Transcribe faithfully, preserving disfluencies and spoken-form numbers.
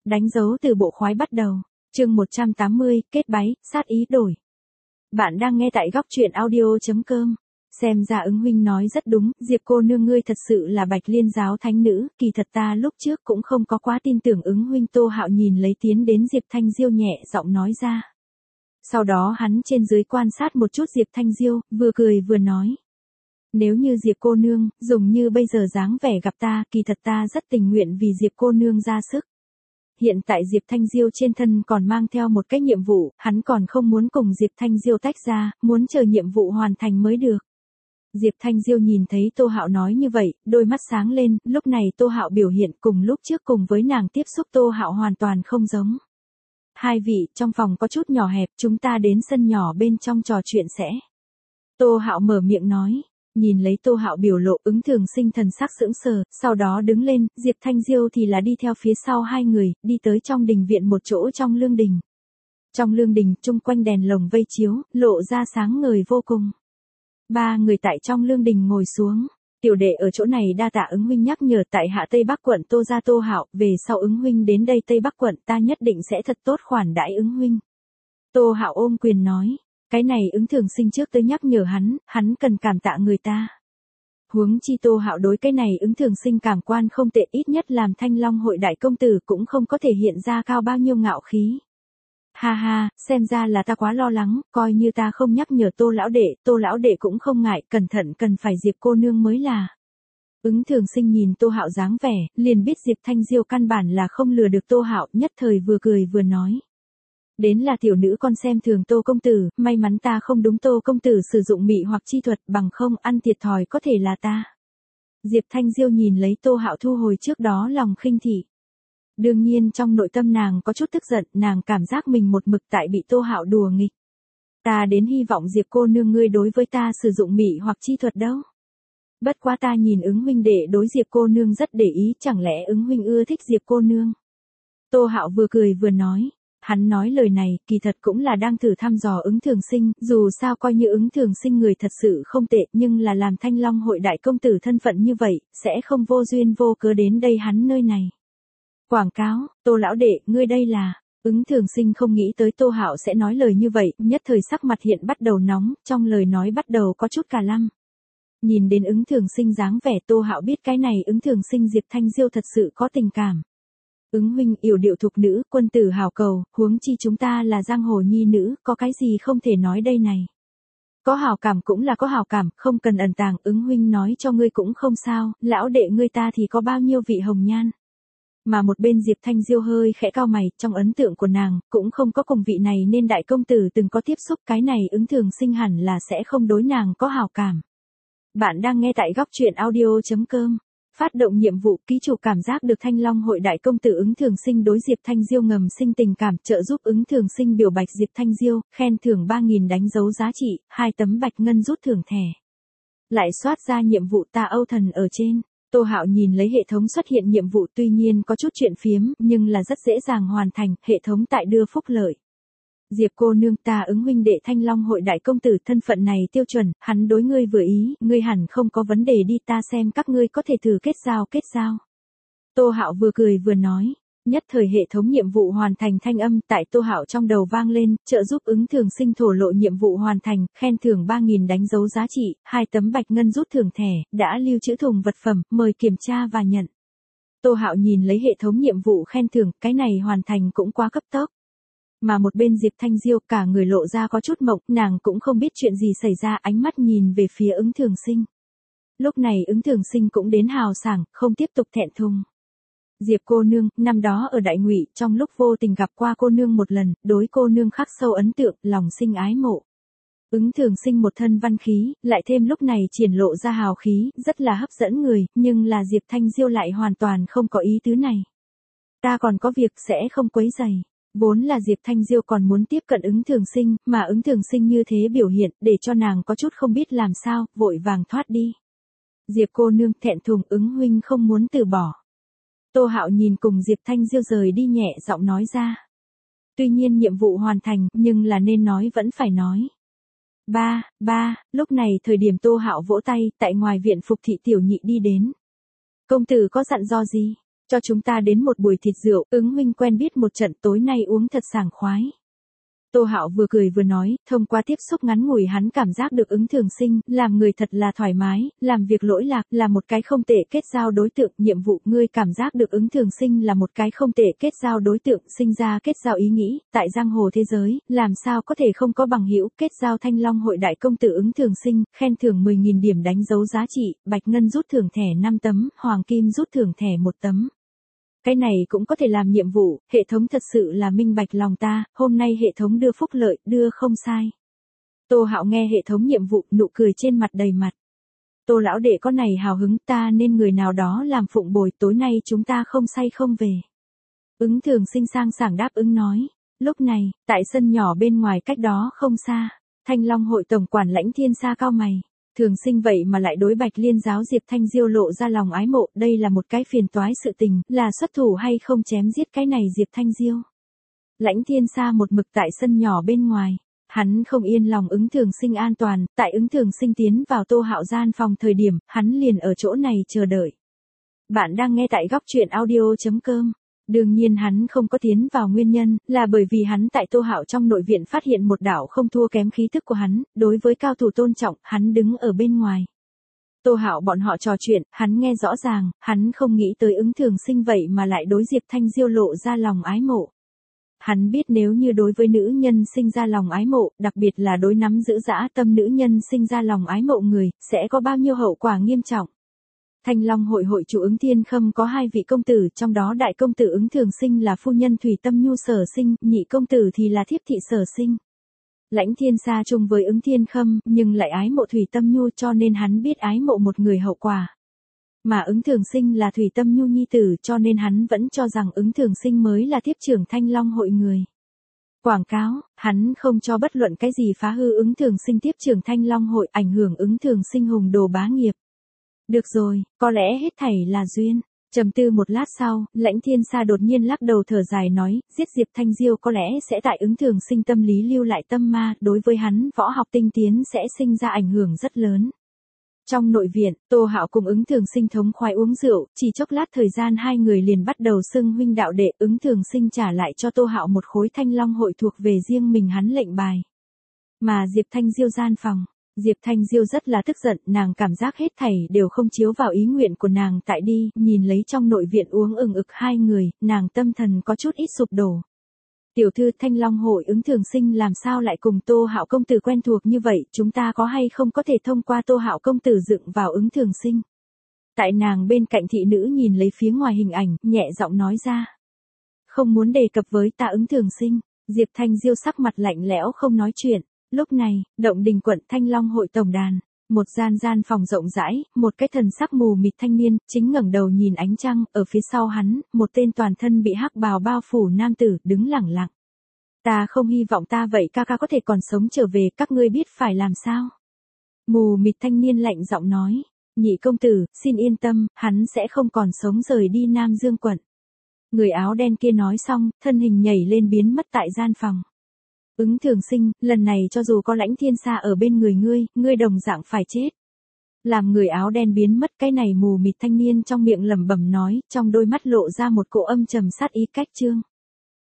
Đánh dấu từ bộ khoái bắt đầu. Chương một trăm tám mươi, kết báy, sát ý đổi. Bạn đang nghe tại góc truyện audio chấm com. Xem ra Ứng huynh nói rất đúng, Diệp cô nương ngươi thật sự là Bạch Liên giáo thánh nữ, kỳ thật ta lúc trước cũng không có quá tin tưởng Ứng huynh. Tô Hạo nhìn lấy tiến đến Diệp Thanh Diêu nhẹ giọng nói ra. Sau đó hắn trên dưới quan sát một chút Diệp Thanh Diêu, vừa cười vừa nói. Nếu như Diệp cô nương, dùng như bây giờ dáng vẻ gặp ta, kỳ thật ta rất tình nguyện vì Diệp cô nương ra sức. Hiện tại Diệp Thanh Diêu trên thân còn mang theo một cái nhiệm vụ, hắn còn không muốn cùng Diệp Thanh Diêu tách ra, muốn chờ nhiệm vụ hoàn thành mới được. Diệp Thanh Diêu nhìn thấy Tô Hạo nói như vậy, đôi mắt sáng lên, lúc này Tô Hạo biểu hiện cùng lúc trước cùng với nàng tiếp xúc Tô Hạo hoàn toàn không giống. Hai vị, trong phòng có chút nhỏ hẹp, chúng ta đến sân nhỏ bên trong trò chuyện sẽ. Tô Hạo mở miệng nói. Nhìn lấy Tô Hạo biểu lộ, Ứng Thường Sinh thần sắc sững sờ, sau đó đứng lên, Diệp Thanh Diêu thì là đi theo phía sau hai người, đi tới trong đình viện một chỗ trong lương đình. Trong lương đình, chung quanh đèn lồng vây chiếu, lộ ra sáng ngời vô cùng. Ba người tại trong lương đình ngồi xuống. Tiểu đệ ở chỗ này đa tạ Ứng huynh nhắc nhở, tại hạ Tây Bắc quận Tô gia Tô Hạo, về sau Ứng huynh đến đây Tây Bắc quận ta nhất định sẽ thật tốt khoản đãi Ứng huynh. Tô Hạo ôm quyền nói. Cái này Ứng Thường Sinh trước tới nhắc nhở hắn, hắn cần cảm tạ người ta. Huống chi Tô Hạo đối cái này Ứng Thường Sinh cảm quan không tệ, ít nhất làm Thanh Long hội đại công tử cũng không có thể hiện ra cao bao nhiêu ngạo khí. Ha ha, xem ra là ta quá lo lắng, coi như ta không nhắc nhở Tô lão đệ, Tô lão đệ cũng không ngại, cẩn thận cần phải Diệp cô nương mới là. Ứng Thường Sinh nhìn Tô Hạo dáng vẻ, liền biết Diệp Thanh Diêu căn bản là không lừa được Tô Hạo, nhất thời vừa cười vừa nói. Đến là tiểu nữ con xem thường Tô công tử, may mắn ta không đúng Tô công tử sử dụng mị hoặc chi thuật, bằng không ăn thiệt thòi có thể là ta. Diệp Thanh Diêu nhìn lấy Tô Hạo thu hồi trước đó lòng khinh thị. Đương nhiên trong nội tâm nàng có chút tức giận, nàng cảm giác mình một mực tại bị Tô Hạo đùa nghịch. Ta đến hy vọng Diệp cô nương ngươi đối với ta sử dụng mị hoặc chi thuật đâu. Bất quá ta nhìn Ứng huynh đệ đối Diệp cô nương rất để ý, chẳng lẽ Ứng huynh ưa thích Diệp cô nương. Tô Hạo vừa cười vừa nói. Hắn nói lời này, kỳ thật cũng là đang thử thăm dò Ứng Thường Sinh, dù sao coi như Ứng Thường Sinh người thật sự không tệ, nhưng là làm Thanh Long hội đại công tử thân phận như vậy, sẽ không vô duyên vô cớ đến đây hắn nơi này. Quảng cáo, Tô lão đệ, ngươi đây là. Ứng Thường Sinh không nghĩ tới Tô Hạo sẽ nói lời như vậy, nhất thời sắc mặt hiện bắt đầu nóng, trong lời nói bắt đầu có chút cà lăm. Nhìn đến Ứng Thường Sinh dáng vẻ Tô Hạo biết cái này Ứng Thường Sinh Diệp Thanh Diêu thật sự có tình cảm. Ứng huynh yểu điệu thục nữ, quân tử hào cầu, huống chi chúng ta là giang hồ nhi nữ, có cái gì không thể nói đây này. Có hào cảm cũng là có hào cảm, không cần ẩn tàng, Ứng huynh nói cho ngươi cũng không sao, lão đệ ngươi ta thì có bao nhiêu vị hồng nhan. Mà một bên Diệp Thanh Diêu hơi khẽ cau mày, trong ấn tượng của nàng, cũng không có cùng vị này nên đại công tử từng có tiếp xúc, cái này Ứng Thường Sinh hẳn là sẽ không đối nàng có hào cảm. Bạn đang nghe tại góc truyện audio chấm com. Phát động nhiệm vụ, ký chủ cảm giác được Thanh Long hội đại công tử Ứng Thường Sinh đối Diệp Thanh Diêu ngầm sinh tình cảm, trợ giúp Ứng Thường Sinh biểu bạch Diệp Thanh Diêu, khen thưởng ba nghìn đánh dấu giá trị, hai tấm bạch ngân rút thưởng thẻ. Lại soát ra nhiệm vụ ta Âu thần ở trên. Tô Hạo nhìn lấy hệ thống xuất hiện nhiệm vụ, tuy nhiên có chút chuyện phiếm, nhưng là rất dễ dàng hoàn thành, hệ thống tại đưa phúc lợi. Diệp cô nương, ta Ứng huynh đệ Thanh Long hội đại công tử, thân phận này tiêu chuẩn, hắn đối ngươi vừa ý, ngươi hẳn không có vấn đề đi, ta xem các ngươi có thể thử kết giao kết giao. Tô Hạo vừa cười vừa nói, nhất thời hệ thống nhiệm vụ hoàn thành thanh âm tại Tô Hạo trong đầu vang lên, trợ giúp Ứng Thường Sinh thổ lộ nhiệm vụ hoàn thành, khen thưởng ba nghìn đánh dấu giá trị, hai tấm bạch ngân rút thưởng thẻ, đã lưu trữ thùng vật phẩm, mời kiểm tra và nhận. Tô Hạo nhìn lấy hệ thống nhiệm vụ khen thưởng, cái này hoàn thành cũng quá cấp tốc. Mà một bên Diệp Thanh Diêu cả người lộ ra có chút mộng, nàng cũng không biết chuyện gì xảy ra, ánh mắt nhìn về phía Ứng Thường Sinh. Lúc này Ứng Thường Sinh cũng đến hào sảng, không tiếp tục thẹn thùng. Diệp cô nương, năm đó ở Đại Ngụy, trong lúc vô tình gặp qua cô nương một lần, đối cô nương khắc sâu ấn tượng, lòng sinh ái mộ. Ứng Thường Sinh một thân văn khí, lại thêm lúc này triển lộ ra hào khí, rất là hấp dẫn người, nhưng là Diệp Thanh Diêu lại hoàn toàn không có ý tứ này. Ta còn có việc sẽ không quấy rầy. Vốn là Diệp Thanh Diêu còn muốn tiếp cận Ứng Thường Sinh, mà Ứng Thường Sinh như thế biểu hiện, để cho nàng có chút không biết làm sao, vội vàng thoát đi. Diệp cô nương, thẹn thùng, Ứng huynh không muốn từ bỏ. Tô Hạo nhìn cùng Diệp Thanh Diêu rời đi nhẹ giọng nói ra. Tuy nhiên nhiệm vụ hoàn thành, nhưng là nên nói vẫn phải nói. Ba, ba, lúc này thời điểm Tô Hạo vỗ tay, tại ngoài viện Phục thị tiểu nhị đi đến. Công tử có dặn do gì? Cho chúng ta đến một buổi thịt rượu, Ứng huynh quen biết một trận tối nay uống thật sảng khoái. Tô Hạo vừa cười vừa nói, thông qua tiếp xúc ngắn ngủi hắn cảm giác được Ứng Thường Sinh, làm người thật là thoải mái, làm việc lỗi lạc, là một cái không tệ kết giao đối tượng, nhiệm vụ, ngươi cảm giác được Ứng Thường Sinh là một cái không tệ kết giao đối tượng, sinh ra kết giao ý nghĩ, tại giang hồ thế giới, làm sao có thể không có bằng hữu, kết giao Thanh Long hội đại công tử Ứng Thường Sinh, khen thưởng mười nghìn điểm đánh dấu giá trị, bạch ngân rút thưởng thẻ năm tấm, hoàng kim rút thưởng thẻ một tấm. Cái này cũng có thể làm nhiệm vụ, hệ thống thật sự là minh bạch lòng ta, hôm nay hệ thống đưa phúc lợi, đưa không sai. Tô Hạo nghe hệ thống nhiệm vụ, nụ cười trên mặt đầy mặt. Tô lão đệ có này hào hứng, ta nên người nào đó làm phụng bồi, tối nay chúng ta không say không về. Ứng Thường Sinh sang sảng đáp ứng nói. Lúc này, tại sân nhỏ bên ngoài cách đó không xa, Thanh Long hội tổng quản Lãnh Thiên Sa cao mày. Thường Sinh vậy mà lại đối Bạch Liên giáo Diệp Thanh Diêu lộ ra lòng ái mộ, đây là một cái phiền toái sự tình, là xuất thủ hay không chém giết cái này Diệp Thanh Diêu. Lãnh Thiên Sa một mực tại sân nhỏ bên ngoài, hắn không yên lòng Ứng Thường Sinh an toàn, tại Ứng Thường Sinh tiến vào Tô Hạo gian phòng thời điểm, hắn liền ở chỗ này chờ đợi. Bạn đang nghe tại góc truyện audio chấm com. Đương nhiên hắn không có tiến vào nguyên nhân, là bởi vì hắn tại Tô Hạo trong nội viện phát hiện một đạo không thua kém khí thức của hắn, đối với cao thủ tôn trọng, hắn đứng ở bên ngoài. Tô Hạo bọn họ trò chuyện, hắn nghe rõ ràng, hắn không nghĩ tới Ứng Thường Sinh vậy mà lại đối Diệp Thanh Diêu lộ ra lòng ái mộ. Hắn biết nếu như đối với nữ nhân sinh ra lòng ái mộ, đặc biệt là đối nắm giữ dã tâm nữ nhân sinh ra lòng ái mộ người, sẽ có bao nhiêu hậu quả nghiêm trọng. Thanh Long hội hội chủ Ứng Thiên Khâm có hai vị công tử, trong đó đại công tử Ứng Thường Sinh là phu nhân Thủy Tâm Nhu Sở Sinh, nhị công tử thì là thiếp thị Sở Sinh. Lãnh Thiên Sa chung với Ứng Thiên Khâm, nhưng lại ái mộ Thủy Tâm Nhu cho nên hắn biết ái mộ một người hậu quả. Mà Ứng Thường Sinh là Thủy Tâm Nhu nhi tử cho nên hắn vẫn cho rằng Ứng Thường Sinh mới là thiếp trưởng Thanh Long hội người. Quảng cáo, hắn không cho bất luận cái gì phá hư Ứng Thường Sinh tiếp trưởng Thanh Long hội, ảnh hưởng Ứng Thường Sinh hùng đồ bá nghiệp. Được rồi, có lẽ hết thảy là duyên. Trầm tư một lát sau, Lãnh Thiên Sa đột nhiên lắc đầu thở dài nói, giết Diệp Thanh Diêu có lẽ sẽ tại Ứng Thường Sinh tâm lý lưu lại tâm ma, đối với hắn võ học tinh tiến sẽ sinh ra ảnh hưởng rất lớn. Trong nội viện, Tô Hạo cùng Ứng Thường Sinh thống khoái uống rượu, chỉ chốc lát thời gian hai người liền bắt đầu xưng huynh đạo đệ, Ứng Thường Sinh trả lại cho Tô Hạo một khối Thanh Long hội thuộc về riêng mình hắn lệnh bài. Mà Diệp Thanh Diêu gian phòng, Diệp Thanh Diêu rất là tức giận, nàng cảm giác hết thảy đều không chiếu vào ý nguyện của nàng tại đi, nhìn lấy trong nội viện uống ừng ực hai người, nàng tâm thần có chút ít sụp đổ. Tiểu thư Thanh Long hội Ứng Thường Sinh làm sao lại cùng Tô Hạo công tử quen thuộc như vậy, chúng ta có hay không có thể thông qua Tô Hạo công tử dựng vào Ứng Thường Sinh. Tại nàng bên cạnh thị nữ nhìn lấy phía ngoài hình ảnh, nhẹ giọng nói ra. Không muốn đề cập với ta Ứng Thường Sinh, Diệp Thanh Diêu sắc mặt lạnh lẽo không nói chuyện. Lúc này, Động Đình quận Thanh Long hội tổng đàn, một gian gian phòng rộng rãi, một cái thần sắc mù mịt thanh niên, chính ngẩng đầu nhìn ánh trăng, ở phía sau hắn, một tên toàn thân bị hắc bào bao phủ nam tử, đứng lẳng lặng. Ta không hy vọng ta vậy ca ca có thể còn sống trở về, các ngươi biết phải làm sao? Mù mịt thanh niên lạnh giọng nói, nhị công tử, xin yên tâm, hắn sẽ không còn sống rời đi Nam Dương quận. Người áo đen kia nói xong, thân hình nhảy lên biến mất tại gian phòng. Ứng Thường Sinh, lần này cho dù có Lãnh Thiên Sa ở bên người ngươi, ngươi đồng dạng phải chết. Làm người áo đen biến mất, cái này mù mịt thanh niên trong miệng lẩm bẩm nói, trong đôi mắt lộ ra một cỗ âm trầm sát ý cách chương.